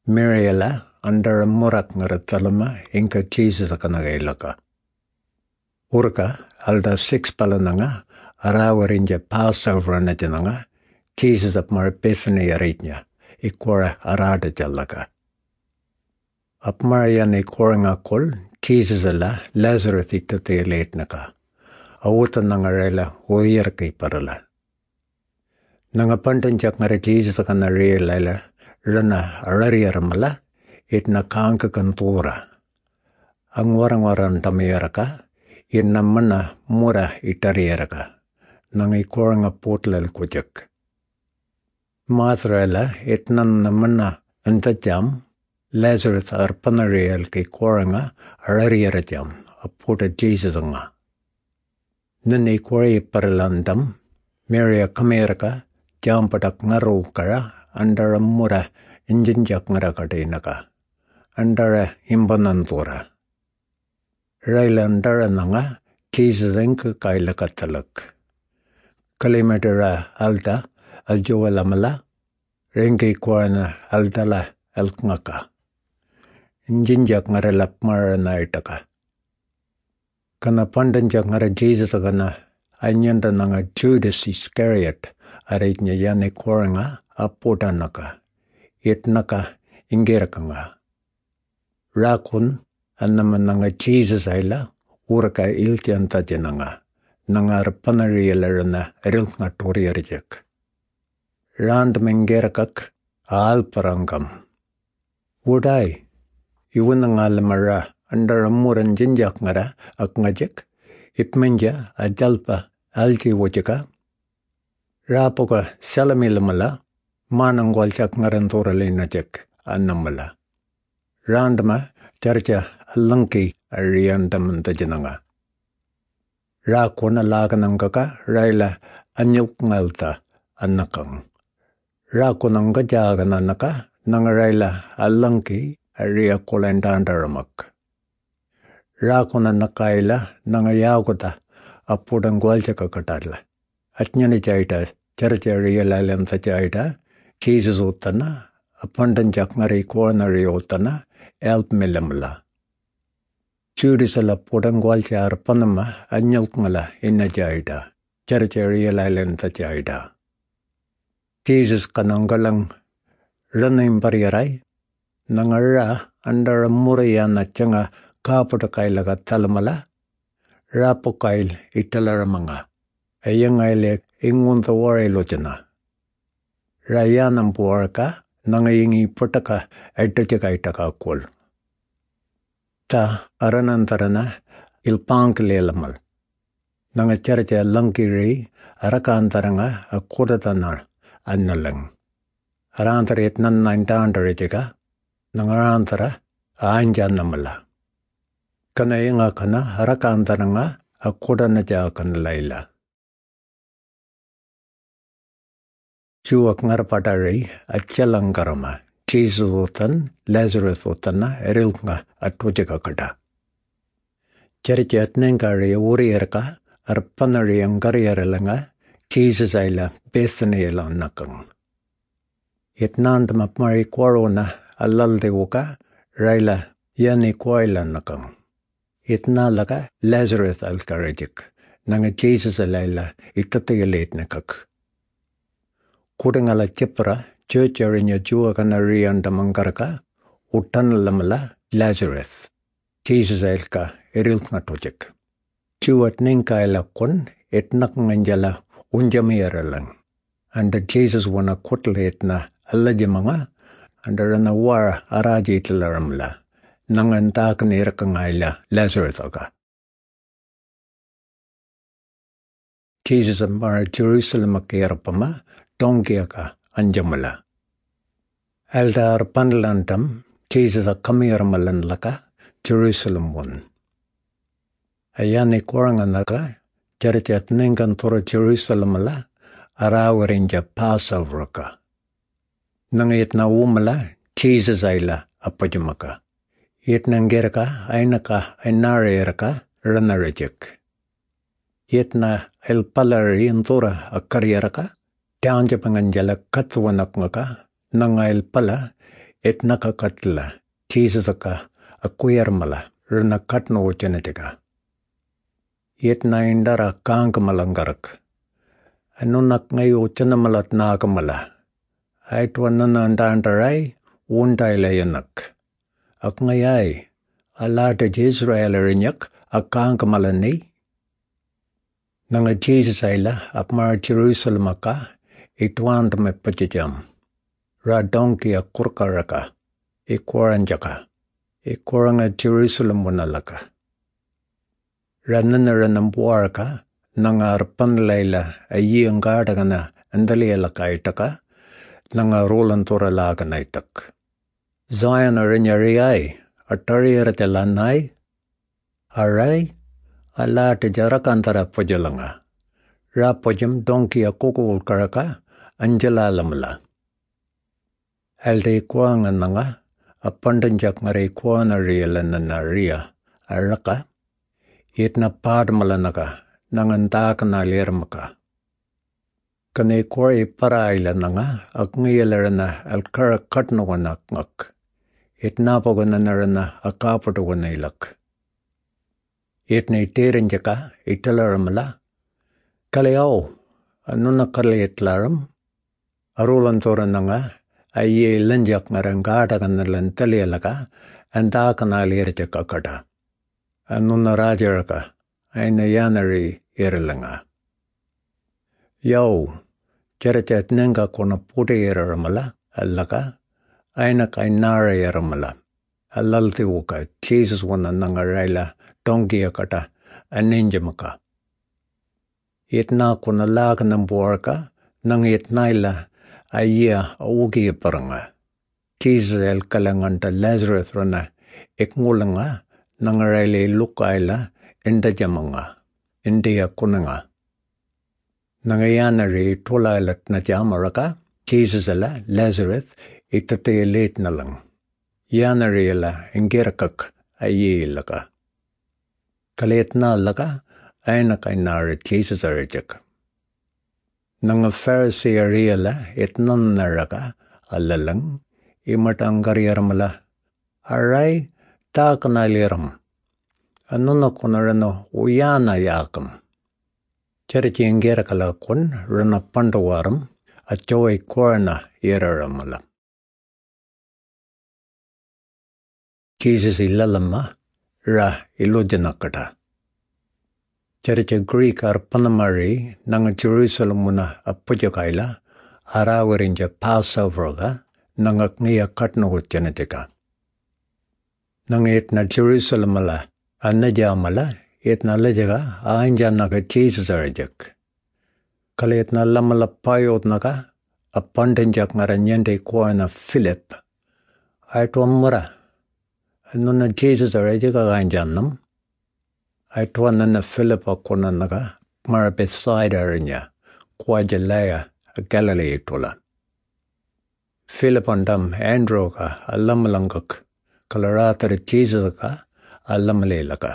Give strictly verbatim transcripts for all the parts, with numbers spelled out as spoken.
Miriela under murak ngaratalama inka Jesus akanagailaka. Urka alda six palananga arawarinja Passover anajananga Jesus ap mar Bethany aritnya ikwara arada jalaka. Ap marian ikwaranga kol Jesus ala Lazarus itate letnaka. Awutan nangarela uyerkay parala. Nangapantanjak ngara Jesus akanarela rana arariaramala itna kanka kantura. Ang warang-warang tamayaraka itna mana mura itariaraka. Nang ikwaranga potlal kujak. Mathrala itna namana antajam Lazarus arpanarial kay kwaranga arariarajam aputa Jesus nga. Nani kwari paralandam Maria kameraka jam patak ngaro kara andara mura injinjak ngarakadinaka. Andara imbanantura. Raila andara nanga Jesus enka kaila katalak. Kalimatera alta aljowalamala rengi kwarana altala alkngaka. Injinjak ngaralap marana itaka. Kana pandanjak ngara Jesus agana anyanda nanga Judas Iscariot aritnya yane kwaranga apodanaka. Itnaka ingerakanga. Rakun annaman nanga Jesus ayla uraka iltianta jananga. Nanga arpanariyalarana rilnga toriarjak. Rand mengerakak alparangam. Wudai iwunangalamara andar amuran jinjak ngara ak ngajak itmenja ajalpa alji wajaka. Rapoka salamilamala manangwalchak ngarantoralin-najak annamala. Randama charcha alangki ariyandamantajananga. Rakona laganangaka raila anyukngalta annakang. Rakonanga jagananaka nangaraila alangki ariya kolendandaramak. Rakona nakaila nangayagota apudangwalchaka katala. Atnyani chaita charcha ariyalalem tachaita Jesus utana apandanjak ngari kwarnari utana elp milamala. Judisala pudangwalcha arpanama anyalkngala inna chaita charcha ariyalalem tachaita. Jesus kananggalang ranim pariyaray nangara andara murayana changa kaputakaila talamala rapokail italaramanga ayangailek ingunta waraylochana rayanam puarka nangayingi putaka aitachakaitaka kol ta aranantarana ilpankilelamal nangacharcha langkiri arakantaranga akudatanar annalang arantara itnan naintaantarajaka nangarantara aanjanamala. Kana inga kana harakantaranga akudanaja kanalaila. Juwak ngarapatari achalangarama Jesus utan Lazarus utana erilnga atujaka kada. Charcha atnengari uriyarka arpanari angariyaralanga Jesus ayla Bethany ayla nakang. Itnandama mari kwarona alalde wuka raila yani kwaila nakang. Itnalaka Lazarus alkarajik nanga Jesus alayla itatayalit nakak. Kudangala chipra church arinya juwa kanariyan damangaraka utanalamala Lazarus. Jesus aylka erilk natojik. Juwat ninka ayla kun itnak nganjala unjamiyaralang. Anda Jesus wana kutletna alajimanga andarana war araji itlaramla. Nangantak nirakangayla Lazarus aga. Jesus amara Jerusalem akirapama tongkiaka anjamala. Aldar panlantam Jesus akamiramalan laka Jerusalem one. Ayani kwaranganaka charchat ningan tora Jerusalem la arawarinja Passover ka. Nangit na umala Jesus ayla apajumaka. It nangeraka ainaka ainareraka ranarajik. It na elpalari intura akaryaraka downjapanganjala katwanakngaka nanga elpala et nakakatla, Jesus-aka akuyarmala, rina katno uchenetiga. Yet na indara kaangamalangarak. Anunak ngay uchenamalat nagamala. Aitwa nanandandaray, undailayanak. Ak ngayay, alada Israel rinyak, akaangamalani. Nanga Jesus ayla, apmar Jerusalem aka, itwandame pachijam. Radonki akurkaraka, ikwaranjaka, ikwaranga Jerusalem wanalaka. Rananaranambuaraka, nanga arpanlayla, ayiyangardagana, andaliyalaka itaka, nanga rolantoralagana itak. Zion arinyariyay, atariyaratalanay, aray, alata jarakantara pajalanga. Rapajam donki akukul-karaka, anjalalamala. Alde ikuangan nga, apandanjak ngare ikuana riyalanana riya, araka, itna padmalanaka, nangantaka na lirmaka. Kane kwa iparaila nga, akngiyalarana alkara katnawanak ngak, itnapagananarana akapatawanilak. Itna itirinjaka, italaramala, kalayaw, anuna kalayitlaram, arulantoran nga, ayye lanjak ngarangadagannalan taliyalaka, andakanalirjaka kada. Anuna rajaraka, ayna yanari irilanga. Yaw, jarachat nenga kona puti iraramala, allaka, ayna kainara iraramala. Allalti wuka, Jesus wana nangarayla, dongiakata, aninjamaka. Itna kona laganambuarka, nang itnaila, ayya augi paranga. Jesus el kalanganta Lazarus rana, ikngulanga, nangarayla lukayla, indajamanga, india kunanga. Nangayanari tulaylat na jamaraka, Jesus ala, Lazarus, itatay late na lang. Yanari ala, ingirakak, ayilaka. Kalit na laka, ay nakainari Jesus arijak. Nanga Pharisee ariyala, itnan naraka, alalang, imatanggaryaramala. Aray, takanaliram. Anuna kunarano, uyana yakam. Charichi ingirakala kun, rana pandawaram, achoy korna iraramala. Jesus ilalama, ra ilujanakata. Charicha Greek arpanamari, nanga Jerusalem muna apujakaila, arawarinja Passover-ga, nanga kniya katnagutyanatika. Nanga itna Jerusalem ala, anajamala, itna lajaga, aanjanaga Jesus arajak. Kala itna lamala payotnaga, apandanjak ngaranyende kuana Philip. Aitwa mura, nuna Jesus arajaga aanjanam. Aitwa nana Philip akona naga, mara Bethsaida rinya, kwa Jalea, Galilee tola. Philip andam Andrew ka, alamalangak, kalaratari Jesus ka, alamalelaka.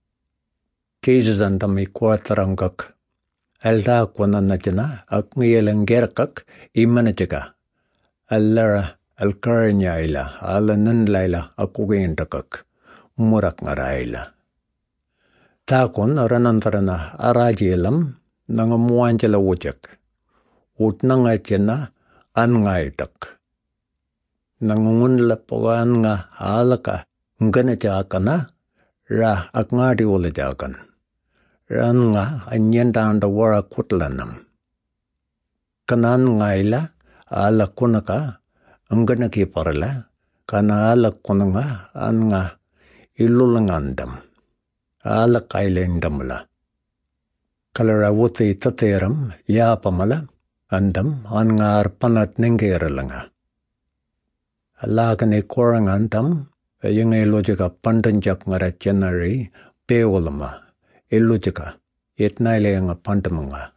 Jesus andam ikwatarangak, alda kwana najana, akngiyalangerakak, imanajaga. Allara, alkarinya ila, alananlaila, akugendakak, murak ngaraila. Takon ranantarana arajilam nanga muanjala wujak. Utnanga chena angaitak. Nangungunla pawan nga alaka ngana jakana ra akngadi wala jakan. Ran nga anyendanda wara kutlanam. Kanan ngaila ala kunaka ngana kiparala kana ala kunanga anga ilulangandam. Ala kailendamala. Kalarawuti tateram, yapamala, andam, angar panat ningeralanga. Alagani korang andam, yung ilojika pandanjak ngarachenari, peolama, ilojika, itnaile nga pandamanga.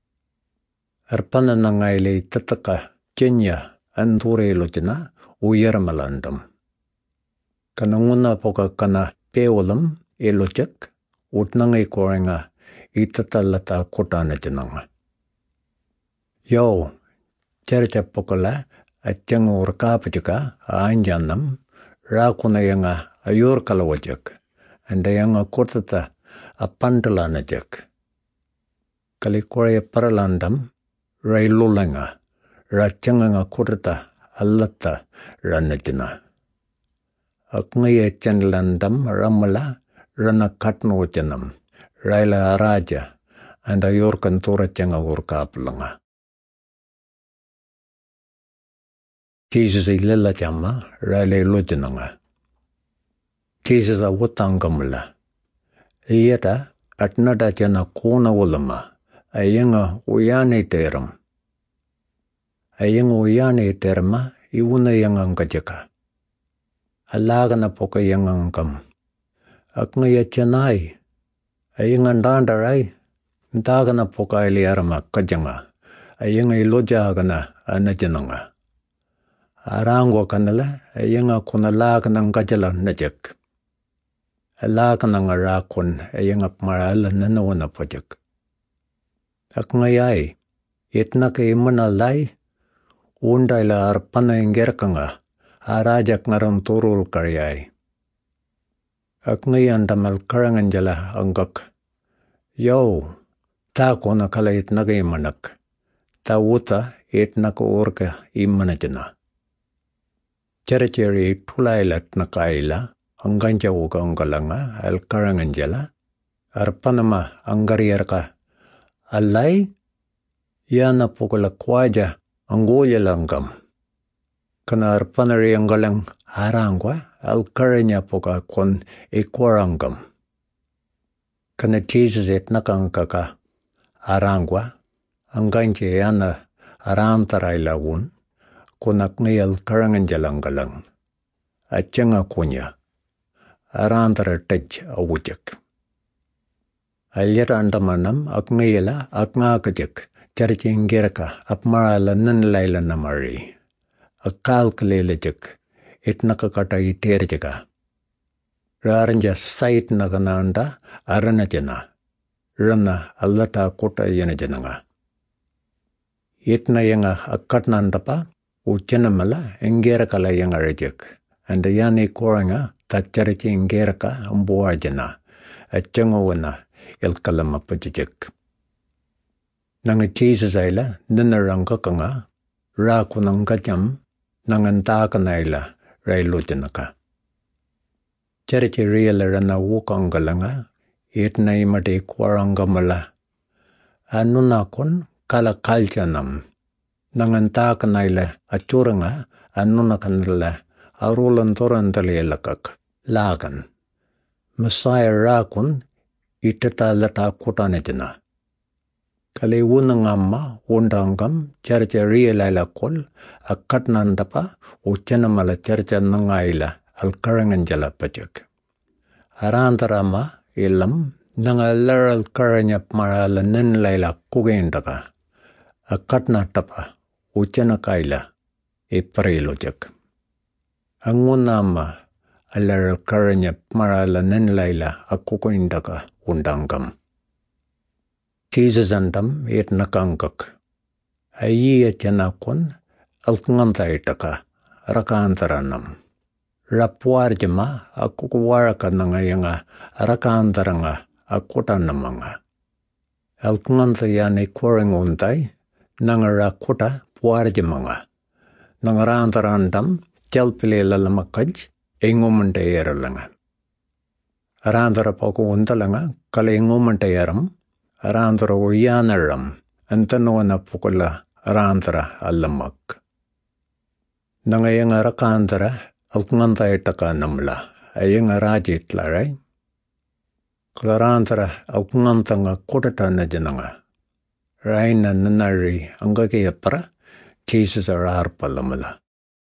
Arpananangaile tataka, chenya, andure ilojina, uyaramalandam. Kananguna poka kana peolam, ilojak, utnangay korenga, itatalata kotana jananga. Yo, charcha pokala, Achang urkapajaka aanjanam rakuna yanga ayor kalawajak and yanga kotata apantalanajak. Kalikore paralandam railulanga rachanga kotata allata ranajana. Akngaya chanlandam ramala rana katnojanam raila araja and ayor kantora changa urkapalanga. Jesus ilala chama raile lojananga. Jesus a watangamla. Iyata atnada chana kona ulama. Ayanga uyane teram. Ayanga uyane terma iwuna yangang kajaka. Alaga na poka yangang kam. Akna ya chanai. Ayanga ndandarai. Ntaga na poka iliarama kajanga. Ayanga iloja agana anajananga. Arangwa kanala, ayanga kunalaga ng kajala najak. Alaga ng arakon, ayanga marala nanawana pajak. Akngayay, itna kay manalay, unday la arpana inggerka nga, arajak ngaron turul karyay. Akngayan damal karangan jala anggak. Yo, tako na kala itna kay manak. Tawuta itna ko urka imanajana. Ceri-ceri tulailat na kaila, ang ganja uga ang galanga, al karangan jala, arpanama ang gariyar ka. Alay, yana pukula kwaja ang goya langgam. Kana arpanari ang galang harangwa, al karanya puka kon ikwarangam. Kana Jesus et nakangkaka arangwa, ang ganja yana arantaray lawun, kunak ngayal karangan jalang galang. At nga kunya, arantara taj awujak. Alyara andamanam ak ngayala ak nga kajak, charching geraka ap marala nanlayla namari. Akal kalilajak, it nakakata iterjaka. Raranja sait nakananda arana jana. Rana allata kota yana jananga. Itna yanga akatnanda pa, Uchanamala engerakala yang arajak, and the yani koranga tachariti engeraka ambuajana, at changawana el kalamapajak. Nanga Jesus aila, nanaranga kanga, rakunang kacham, nangantaka naila, railujanaka. Charity realarana wukangalanga, itna imate kwarangamala. Anunakon kala kalchanam. Nangantaka naila achuranga anuna kanila arulan torantali lakak lagan. Messiah rakun itata lata kutanejana. Kali wunang amma undangam charcha rialaila kol akatnandapa uchanamala charcha nangaila alkarangan jala pajak. Arantarama ilam nangalar alkaranya marala nanlaila kugendaka. Akatnatapa Uchana kaila e parilojak. Angunama alar karanya marala nanlaila akuko indaka undangam. Jesus andam et nakangkak. Ayi chanakon alkanganta itaka rakantaranam. Rapuarjama akuko waraka nangayanga rakantaranga akutanamanga. Alkanganta yani koranguntai nangarakota puarjamanga. Nangarantarandam chalpile lalamakaj engumantayaralanga. Arandara poko untalanga kala engumantayaram arandara uyanaram antanuana pukula arandara alamak. Nangayang arakandara alkangantayataka namla ayang arajit laray. Kalarandara alkangantanga kotatana jananga. Raina nanari angagayapara Jesus arar palamala.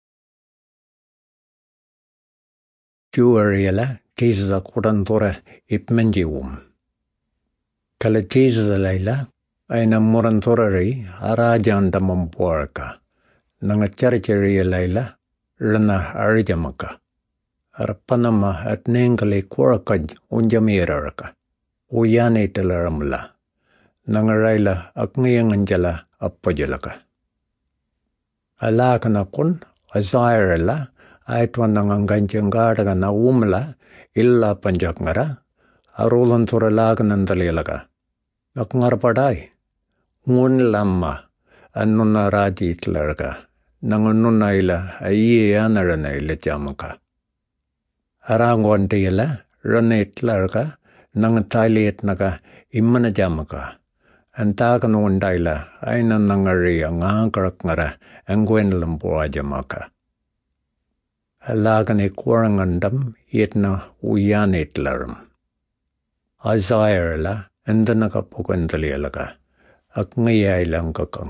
Juariala Jesus akutantora ipmenjiwum. Kala Jesus alayla ay namurantorari arajanda mampuarka. Nangacharchari alayla rana arjamaka. Arpanama at nengale kurakaj unjamiraraka. Uyane talaramla. Nangarayla ak ngayang anjala apajalaka. Alakana kun azairala aitwananganganjangadaga na umla illa panjakngara arulantura laganandalilaga. Nakngarpadai ngun lamma annuna rajitlarga nangununa ila ayiyanarana ila jamaka. Arangwantila ranitlarga nangatalietnaga imana jamaka. Antakan undaila aina nangari angangkarak ngara angwenlam jamaka. Alagani kurangandam yetna uyanitlaram. Azairala andanaka pukandalialaga. Akngayailang kakang.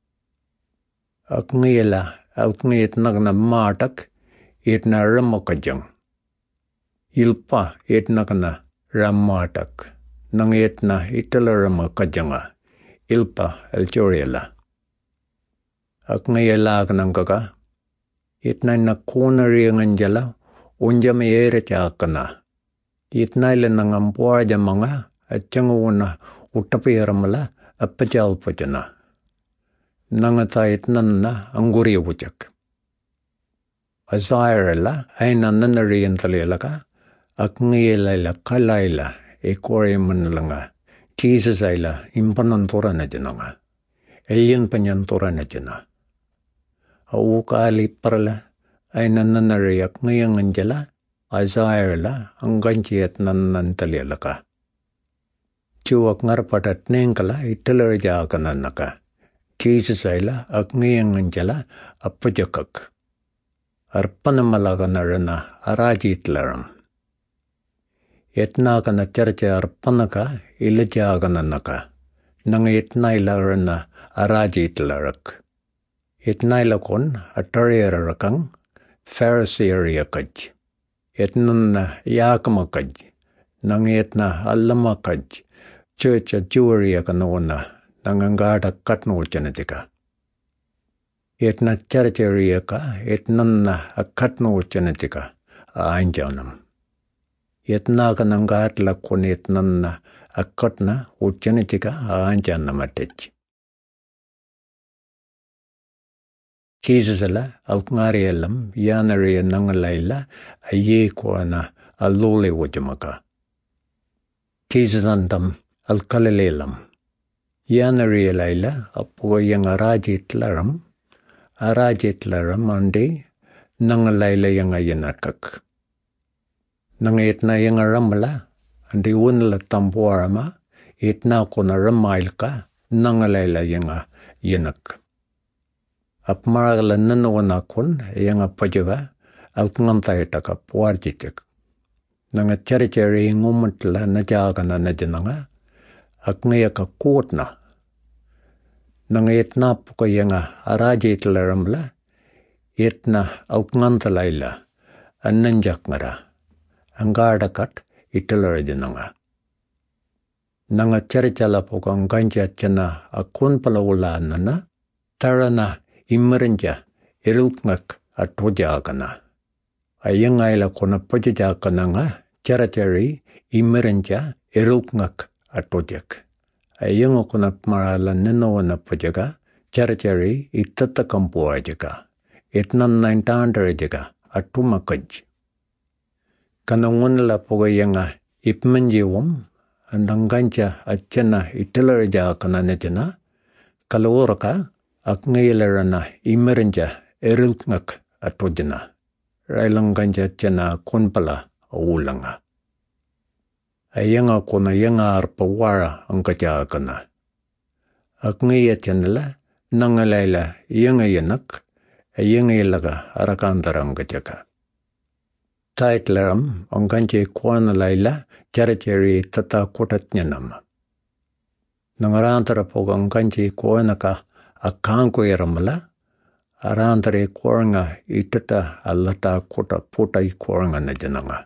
Akngayala alkngayit nagna matak yetna ramakajang. Ilpa yetna kana ramatak. Nang yetna italaраmakajanga. Ilpa alchoriala. Akngayala kanang kaka. Yetna na kunariyanganjala unjama yerachakana. Yetna ila nangampuwa jamanga at tiyanguna utapiyaramala appajalpajana. Nangatayit nanna anguriyawujak. Azairala ay nananariyan talilaka akngayala kalayla ekoriyamanalanga kisasayla impanantura na jananga. Elyan panyantura na jana. Awukali parala ay nananariyak ngayang anjala Azairala angganchiyat nanantalilaka. Chuwak ngarpatat nengkala italarjakananaka. Kisasayla akngayang anjala appajakak. Arpanamalaganarana arajitlaram. Yetnakana charcha arpanaka ilajagananaka. Nang yetnailarana arajitlarak. Yetnailakon atarirarakang Pharisee-yakaj. Yetnana yakamakaj. Nang yetna alamakaj. Church jewelry-yakanona. Nangangada katnuchanatika. Yetna charcha-riyaka. Yetnana akatnuchanatika. Aanjanam. Yetnaka nangatla kun yetnana akatna uchanatika aanjanamatech. Kisasala alkngariyalam yanariya nangalayla ayekwana alule wajamaka. Kisasandam alkalalelam. Yanariya layla apuwa yang arajitlaram. Arajitlaram andi nangalayla yang ayanakak. Nangitna yang aramala andi unla tampuarama itna kuna ramailka nangalayla yang ayanak. Apmaragala nanawanakon yang apajaga alkngantaytaka puarjitik. Nanga chari-chari ngumutla najagana najananga akngayaka kutna. Nanga itna puka yang arajitlaramla itna alkngantalayla ananjak ngara. Anggardakat italarajananga. Nanga chari-chala puka anggancha chana akun palawulanana tarana Imaranja irukngak atojakana. Ayangayla kuna pajajakana nga charachari imaranja irukngak atojak. Ayang kuna marala nanawana pajaga charachari itatakampuajaka. Itnan naintandarajaka atumakaj. Kanangunla pogayanga ipmanjiwam andanggancha achana italarajakana najana kaloraka akngaylarana imaranja erilkngak atojana. Railanganja chana kunpala awulanga. Ayanga kuna yanga arpawara angkajakana. Akngaya chanala nangalayla yanga yanak ayanga ilaga arakantarangajaka. Taitlaram angkanje kuana layla charachari tata kotatnyanam. Nangarantara poga angkanje kuana ka akangko yaramala arantare koranga itata alata kota putai koranga na jananga.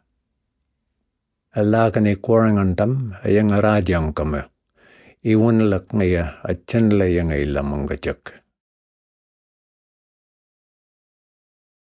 Alakane korangandam ayang arajang kama. Iwan lakngaya achanla yang ilamangajak.